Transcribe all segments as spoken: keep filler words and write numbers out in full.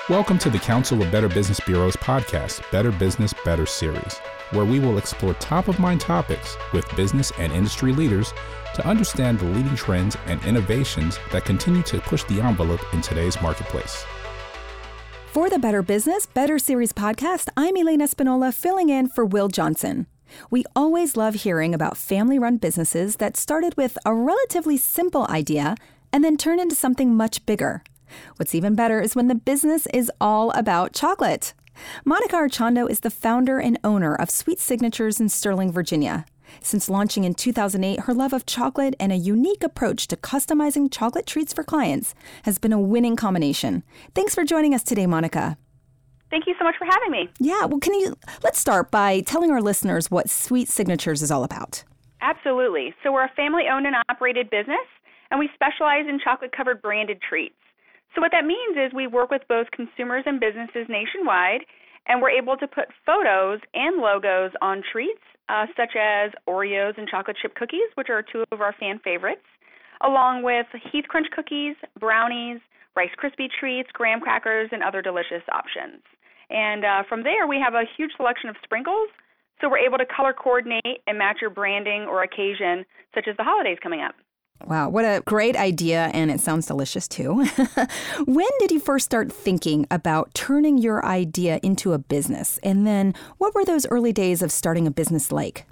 Welcome to the Council of Better Business Bureau's podcast, Better Business, Better Series, where we will explore top-of-mind topics with business and industry leaders to understand the leading trends and innovations that continue to push the envelope in today's marketplace. For the Better Business, Better Series podcast, I'm Elaine Espinola, filling in for Will Johnson. We always love hearing about family-run businesses that started with a relatively simple idea and then turned into something much bigger. What's even better is when the business is all about chocolate. Monica Archando is the founder and owner of Sweet Signatures in Sterling, Virginia. Since launching in two thousand eight, her love of chocolate and a unique approach to customizing chocolate treats for clients has been a winning combination. Thanks for joining us today, Monica. Thank you so much for having me. Yeah, well, can you, let's start by telling our listeners what Sweet Signatures is all about. Absolutely. So we're a family-owned and operated business, and we specialize in chocolate-covered branded treats. So what that means is we work with both consumers and businesses nationwide, and we're able to put photos and logos on treats, uh, such as Oreos and chocolate chip cookies, which are two of our fan favorites, along with Heath Crunch cookies, brownies, Rice Krispie treats, graham crackers, and other delicious options. And uh, from there, we have a huge selection of sprinkles, so we're able to color coordinate and match your branding or occasion, such as the holidays coming up. Wow, what a great idea, and it sounds delicious too. When did you first start thinking about turning your idea into a business? And then what were those early days of starting a business like?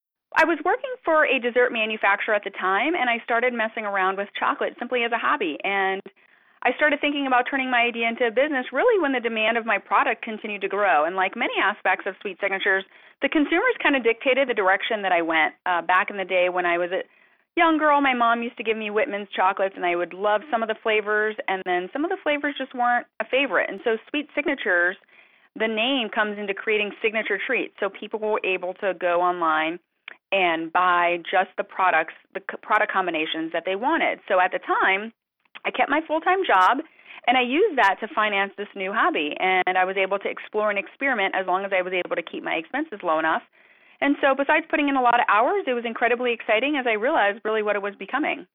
I was working for a dessert manufacturer at the time, and I started messing around with chocolate simply as a hobby. And I started thinking about turning my idea into a business really when the demand of my product continued to grow. And like many aspects of Sweet Signatures, the consumers kind of dictated the direction that I went. Uh, back in the day when I was a young girl, my mom used to give me Whitman's chocolates, and I would love some of the flavors, and then some of the flavors just weren't a favorite. And so Sweet Signatures, the name comes into creating signature treats, so people were able to go online and buy just the products, the product combinations that they wanted. So at the time, I kept my full-time job, and I used that to finance this new hobby, and I was able to explore and experiment as long as I was able to keep my expenses low enough. And so besides putting in a lot of hours, it was incredibly exciting as I realized really what it was becoming.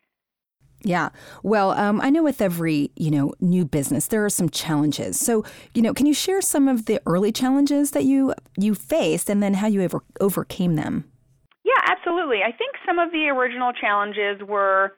Yeah. Well, um, I know with every, you know, new business, there are some challenges. So, you know, can you share some of the early challenges that you you faced and then how you ever overcame them? Yeah, absolutely. I think some of the original challenges were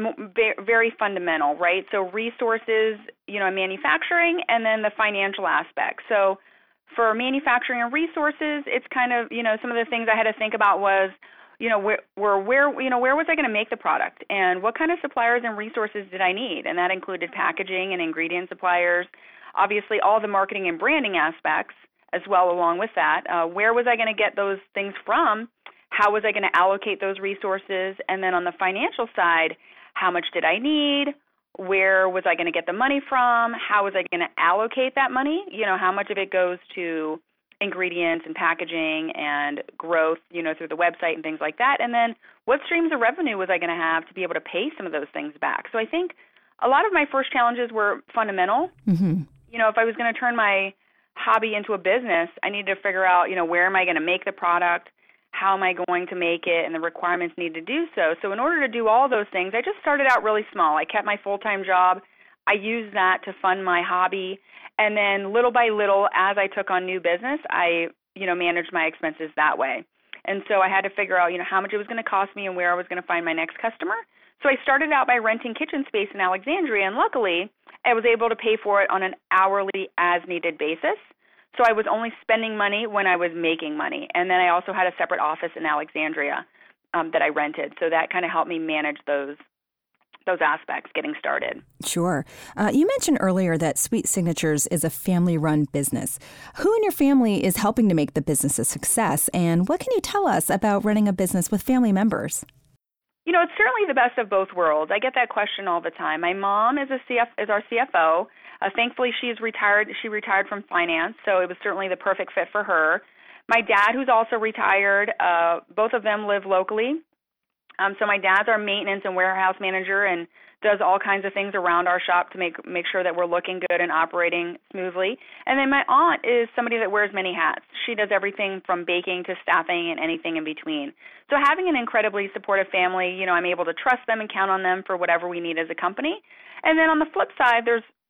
very fundamental, right? So resources, you know, manufacturing, and then the financial aspect. So for manufacturing and resources, it's kind of, you know, some of the things I had to think about was, you know, where, where, where you know, where was I going to make the product, and what kind of suppliers and resources did I need? And that included packaging and ingredient suppliers, obviously all the marketing and branding aspects as well along with that. Uh, where was I going to get those things from? How was I going to allocate those resources? And then on the financial side, how much did I need? Where was I going to get the money from? How was I going to allocate that money? You know, how much of it goes to ingredients and packaging and growth, you know, through the website and things like that? And then what streams of revenue was I going to have to be able to pay some of those things back? So I think a lot of my first challenges were fundamental. Mm-hmm. You know, if I was going to turn my hobby into a business, I needed to figure out, you know, where am I going to make the product? How am I going to make it, and the requirements need to do so. So in order to do all those things, I just started out really small. I kept my full-time job. I used that to fund my hobby. And then little by little, as I took on new business, I, you know, managed my expenses that way. And so I had to figure out, you know, how much it was going to cost me and where I was going to find my next customer. So I started out by renting kitchen space in Alexandria, and luckily I was able to pay for it on an hourly as-needed basis. So I was only spending money when I was making money. And then I also had a separate office in Alexandria um, that I rented. So that kind of helped me manage those those aspects getting started. Sure. Uh, you mentioned earlier that Sweet Signatures is a family-run business. Who in your family is helping to make the business a success? And what can you tell us about running a business with family members? You know, it's certainly the best of both worlds. I get that question all the time. My mom is a C F, is our C F O. Uh, thankfully, she's retired. She retired from finance, so it was certainly the perfect fit for her. My dad, who's also retired, uh, both of them live locally. Um, so my dad's our maintenance and warehouse manager and does all kinds of things around our shop to make make sure that we're looking good and operating smoothly. And then my aunt is somebody that wears many hats. She does everything from baking to staffing and anything in between. So having an incredibly supportive family, you know, I'm able to trust them and count on them for whatever we need as a company. And then on the flip side, there's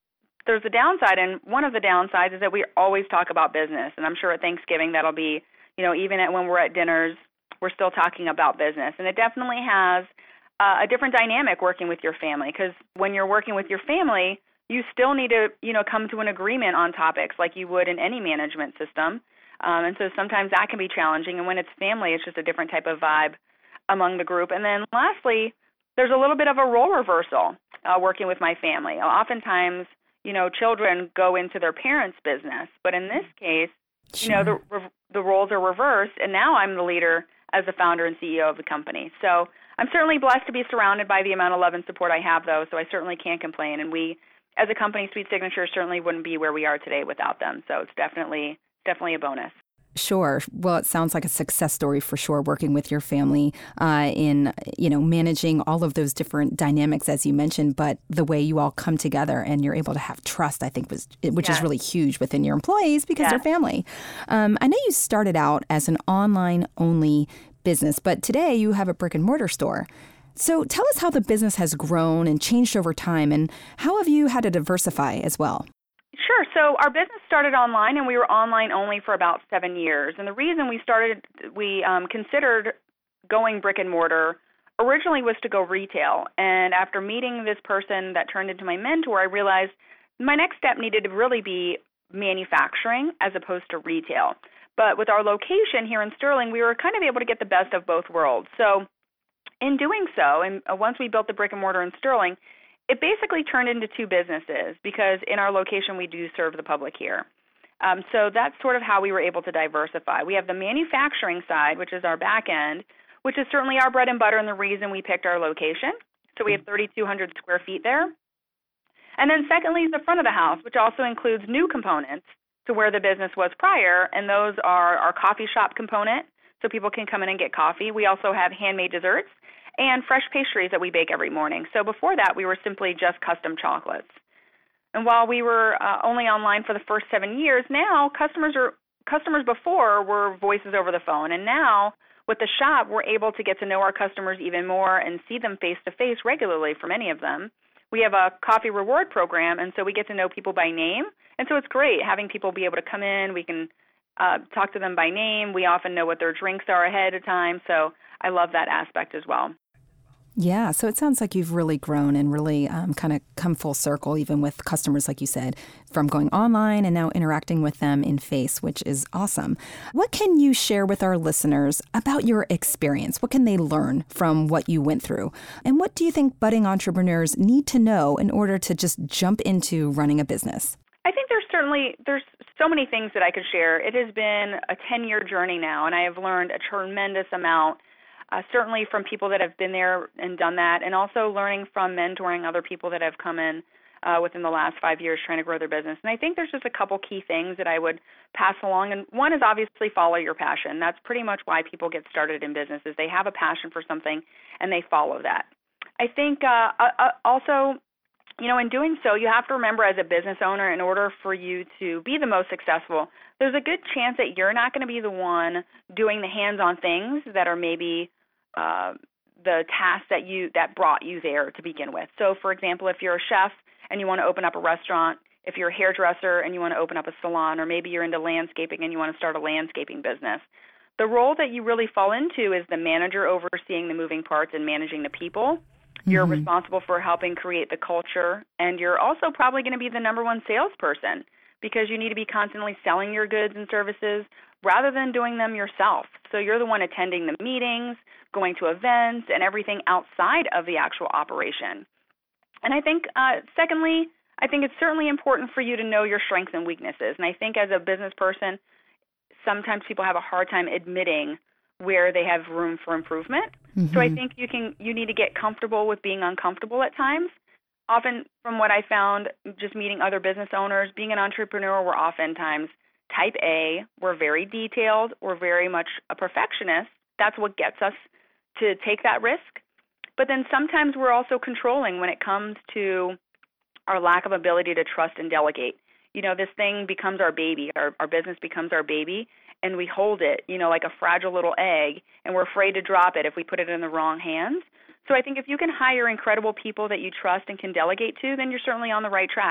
there's a downside, and one of the downsides is that we always talk about business. And I'm sure at Thanksgiving that'll be, you know, even at when we're at dinners, we're still talking about business. And it definitely has uh, a different dynamic working with your family, because when you're working with your family, you still need to, you know, come to an agreement on topics like you would in any management system. Um, and so sometimes that can be challenging. And when it's family, it's just a different type of vibe among the group. And then lastly, there's a little bit of a role reversal uh, working with my family. Oftentimes, you know, children go into their parents' business. But in this case, sure. you know, the the roles are reversed, and now I'm the leader as the founder and C E O of the company. So I'm certainly blessed to be surrounded by the amount of love and support I have, though, so I certainly can't complain. And we, as a company, Sweet Signature certainly wouldn't be where we are today without them. So it's definitely definitely a bonus. Sure. Well, it sounds like a success story for sure, working with your family uh, in, you know, managing all of those different dynamics, as you mentioned, but the way you all come together and you're able to have trust, I think, was which yes. is really huge within your employees because yes. they're family. Um, I know you started out as an online-only business, but today you have a brick-and-mortar store. So tell us how the business has grown and changed over time, and how have you had to diversify as well? Sure. So our business started online, and we were online only for about seven years. And the reason we started, we um, considered going brick and mortar originally was to go retail. And after meeting this person that turned into my mentor, I realized my next step needed to really be manufacturing as opposed to retail. But with our location here in Sterling, we were kind of able to get the best of both worlds. So in doing so, and once we built the brick and mortar in Sterling, it basically turned into two businesses because in our location we do serve the public here. Um, so that's sort of how we were able to diversify. We have the manufacturing side, which is our back end, which is certainly our bread and butter and the reason we picked our location. So we have thirty-two hundred square feet there. And then secondly is the front of the house, which also includes new components to where the business was prior, and those are our coffee shop component, so people can come in and get coffee. We also have handmade desserts and fresh pastries that we bake every morning. So before that, we were simply just custom chocolates. And while we were uh, only online for the first seven years, now customers are customers before were voices over the phone, and now with the shop, we're able to get to know our customers even more and see them face-to-face regularly for many of them. We have a coffee reward program, and so we get to know people by name. And so it's great having people be able to come in. We can uh, talk to them by name. We often know what their drinks are ahead of time, so I love that aspect as well. Yeah, so it sounds like you've really grown and really um, kind of come full circle, even with customers, like you said, from going online and now interacting with them in face, which is awesome. What can you share with our listeners about your experience? What can they learn from what you went through? And what do you think budding entrepreneurs need to know in order to just jump into running a business? I think there's certainly, there's so many things that I could share. It has been a ten-year journey now, and I have learned a tremendous amount. Uh, certainly from people that have been there and done that, and also learning from mentoring other people that have come in uh, within the last five years trying to grow their business. And I think there's just a couple key things that I would pass along. And one is obviously follow your passion. That's pretty much why people get started in business, is they have a passion for something and they follow that. I think uh, uh, also, you know, in doing so, you have to remember as a business owner, in order for you to be the most successful, there's a good chance that you're not going to be the one doing the hands-on things that are maybe Uh, the tasks that you that brought you there to begin with. So, for example, if you're a chef and you want to open up a restaurant, if you're a hairdresser and you want to open up a salon, or maybe you're into landscaping and you want to start a landscaping business, the role that you really fall into is the manager overseeing the moving parts and managing the people. Mm-hmm. You're responsible for helping create the culture, and you're also probably going to be the number one salesperson because you need to be constantly selling your goods and services rather than doing them yourself. So you're the one attending the meetings, going to events, and everything outside of the actual operation. And I think, uh, secondly, I think it's certainly important for you to know your strengths and weaknesses. And I think as a business person, sometimes people have a hard time admitting where they have room for improvement. Mm-hmm. So I think you can you need to get comfortable with being uncomfortable at times. Often, from what I found, just meeting other business owners, being an entrepreneur, we're oftentimes type A. We're very detailed. We're very much a perfectionist. That's what gets us to take that risk. But then sometimes we're also controlling when it comes to our lack of ability to trust and delegate. You know, this thing becomes our baby. Our, our business becomes our baby, and we hold it, you know, like a fragile little egg, and we're afraid to drop it if we put it in the wrong hands. So I think if you can hire incredible people that you trust and can delegate to, then you're certainly on the right track.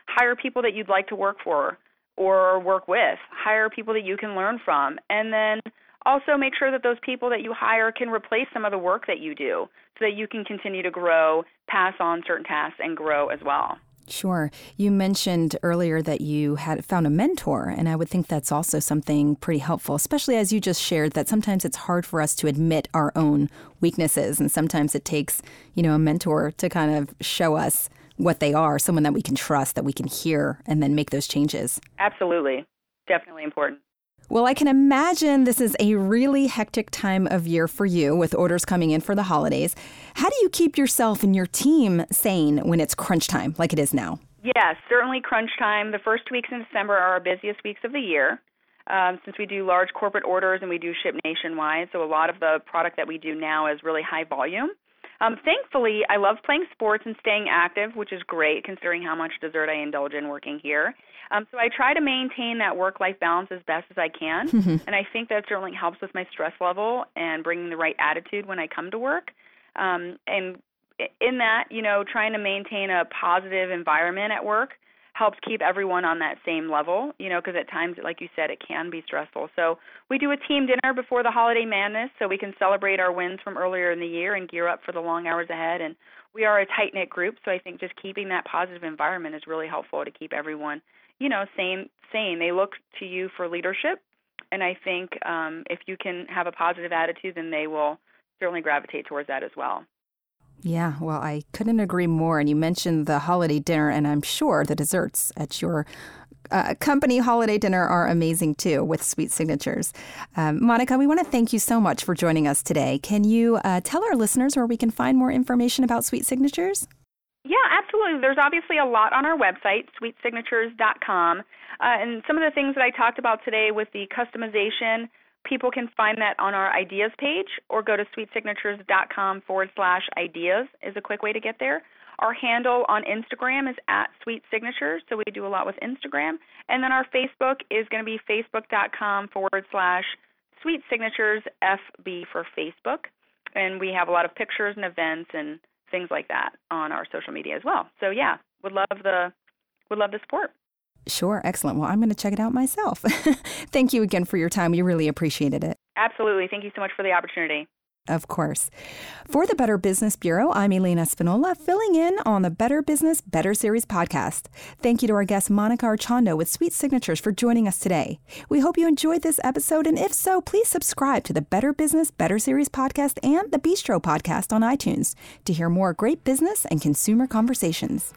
hire people that you'd like to work for or work with. Hire people that you can learn from. And then also make sure that those people that you hire can replace some of the work that you do so that you can continue to grow, pass on certain tasks, and grow as well. Sure. You mentioned earlier that you had found a mentor, and I would think that's also something pretty helpful, especially as you just shared that sometimes it's hard for us to admit our own weaknesses, and sometimes it takes, you know, a mentor to kind of show us what they are, someone that we can trust, that we can hear, and then make those changes. Absolutely. Definitely important. Well, I can imagine this is a really hectic time of year for you with orders coming in for the holidays. How do you keep yourself and your team sane when it's crunch time like it is now? Yes, certainly crunch time. The first weeks in December are our busiest weeks of the year um, since we do large corporate orders and we do ship nationwide. So a lot of the product that we do now is really high volume. Um, thankfully, I love playing sports and staying active, which is great considering how much dessert I indulge in working here. Um, so I try to maintain that work-life balance as best as I can, mm-hmm. and I think that certainly helps with my stress level and bringing the right attitude when I come to work. Um, and in that, you know, trying to maintain a positive environment at work helps keep everyone on that same level, you know, because at times, like you said, it can be stressful. So we do a team dinner before the holiday madness so we can celebrate our wins from earlier in the year and gear up for the long hours ahead. And we are a tight-knit group, so I think just keeping that positive environment is really helpful to keep everyone, you know, sane. sane. They look to you for leadership, and I think um, if you can have a positive attitude, then they will certainly gravitate towards that as well. Yeah, well, I couldn't agree more. And you mentioned the holiday dinner, and I'm sure the desserts at your uh, company holiday dinner are amazing, too, with Sweet Signatures. Um, Monica, we want to thank you so much for joining us today. Can you uh, tell our listeners where we can find more information about Sweet Signatures? Yeah, absolutely. There's obviously a lot on our website, sweet signatures dot com. Uh, and some of the things that I talked about today with the customization, people can find that on our ideas page or go to sweet signatures dot com forward slash ideas is a quick way to get there. Our handle on Instagram is at Sweet Signatures, so we do a lot with Instagram. And then our Facebook is going to be facebook dot com forward slash Sweet Signatures F B for Facebook. And we have a lot of pictures and events and things like that on our social media as well. So yeah, would love the would love the support. Sure. Excellent. Well, I'm going to check it out myself. Thank you again for your time. We really appreciated it. Absolutely. Thank you so much for the opportunity. Of course. For the Better Business Bureau, I'm Elena Spinola, filling in on the Better Business, Better Series podcast. Thank you to our guest, Monica Archando with Sweet Signatures, for joining us today. We hope you enjoyed this episode, and if so, please subscribe to the Better Business, Better Series podcast and the Bistro podcast on iTunes to hear more great business and consumer conversations.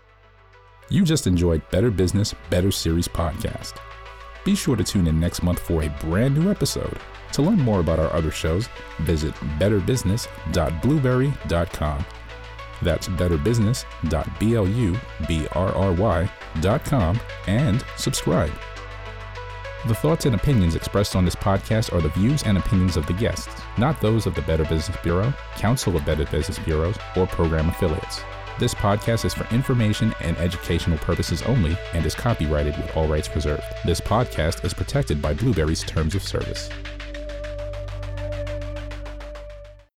You just enjoyed Better Business, Better Series podcast. Be sure to tune in next month for a brand new episode. To learn more about our other shows, visit better business dot blueberry dot com. That's better business dot blueberry dot com and subscribe. The thoughts and opinions expressed on this podcast are the views and opinions of the guests, not those of the Better Business Bureau, Council of Better Business Bureaus, or program affiliates. This podcast is for information and educational purposes only and is copyrighted with all rights reserved. This podcast is protected by Blueberry's Terms of Service.